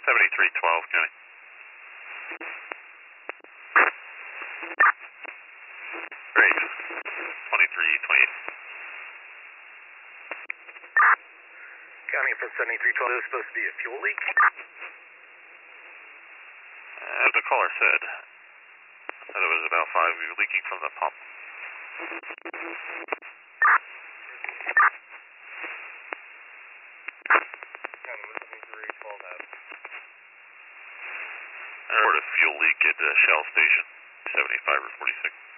7312, County. Range 2328. County from 7312, there's supposed to be a fuel leak? As the caller said, that it was about 5 leaking from the pump. County, what's 7312 have? I heard a fuel leak at Shell Station, 75 or 46.